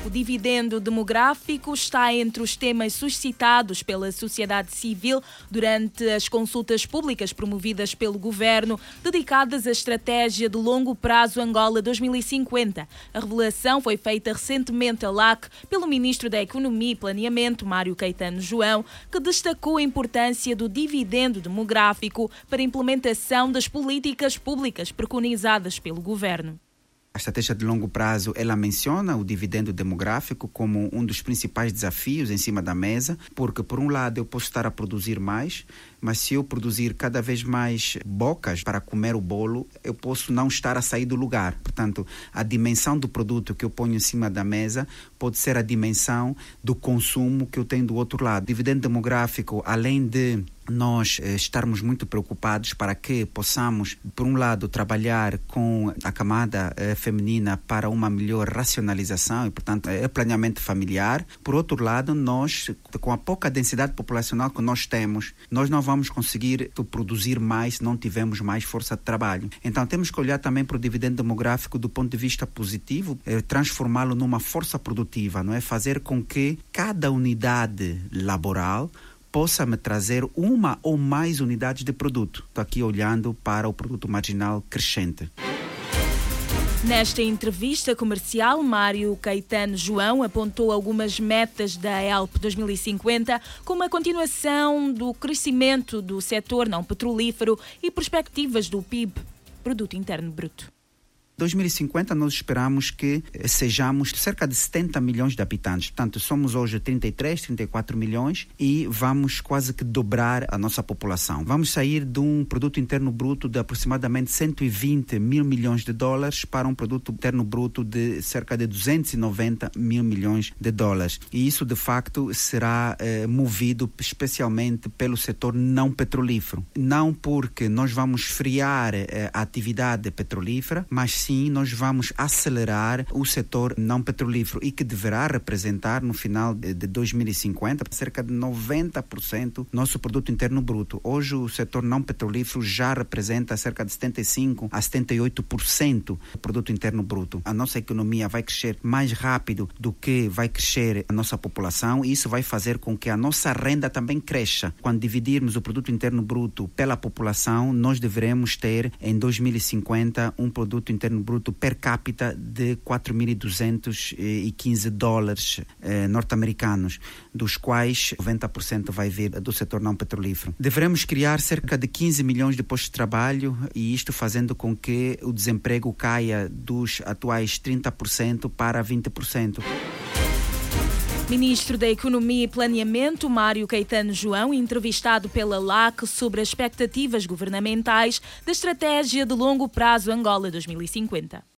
O dividendo demográfico está entre os temas suscitados pela sociedade civil durante as consultas públicas promovidas pelo governo, dedicadas à estratégia de longo prazo Angola 2050. A revelação foi feita recentemente à LAC pelo ministro da Economia e Planeamento, Mário Caetano João, que destacou a importância do dividendo demográfico para a implementação das políticas públicas preconizadas pelo governo. A estratégia de longo prazo, ela menciona o dividendo demográfico como um dos principais desafios em cima da mesa, porque por um lado eu posso estar a produzir mais, mas se eu produzir cada vez mais bocas para comer o bolo, eu posso não estar a sair do lugar. Portanto, a dimensão do produto que eu ponho em cima da mesa pode ser a dimensão do consumo que eu tenho do outro lado. O dividendo demográfico, além de nós estarmos muito preocupados para que possamos, por um lado, trabalhar com a camada feminina para uma melhor racionalização e, portanto, planeamento familiar. Por outro lado, nós, com a pouca densidade populacional que nós temos, nós não vamos conseguir produzir mais se não tivermos mais força de trabalho. Então, temos que olhar também para o dividendo demográfico do ponto de vista positivo, transformá-lo numa força produtiva, não é? Fazer com que cada unidade laboral possa me trazer uma ou mais unidades de produto. Estou aqui olhando para o produto marginal crescente. Nesta entrevista comercial, Mário Caetano João apontou algumas metas da ELP 2050, como a continuação do crescimento do setor não petrolífero e perspectivas do PIB, Produto Interno Bruto. 2050 nós esperamos que sejamos cerca de 70 milhões de habitantes. Portanto, somos hoje 33, 34 milhões e vamos quase que dobrar a nossa população. Vamos sair de um produto interno bruto de aproximadamente 120 mil milhões de dólares para um produto interno bruto de cerca de 290 mil milhões de dólares. E isso, de facto, será movido especialmente pelo setor não petrolífero. Não porque nós vamos frear a atividade petrolífera, mas sim nós vamos acelerar o setor não petrolífero e que deverá representar no final de 2050 cerca de 90% do nosso produto interno bruto. Hoje o setor não petrolífero já representa cerca de 75% a 78% do produto interno bruto. A nossa economia vai crescer mais rápido do que vai crescer a nossa população e isso vai fazer com que a nossa renda também cresça. Quando dividirmos o produto interno bruto pela população, nós deveremos ter em 2050 um produto interno bruto per capita de 4.215 dólares norte-americanos, dos quais 90% vai vir do setor não petrolífero. Devemos criar cerca de 15 milhões de postos de trabalho e isto fazendo com que o desemprego caia dos atuais 30% para 20%. Ministro da Economia e Planeamento, Mário Caetano João, entrevistado pela LAC sobre as expectativas governamentais da estratégia de longo prazo Angola 2050.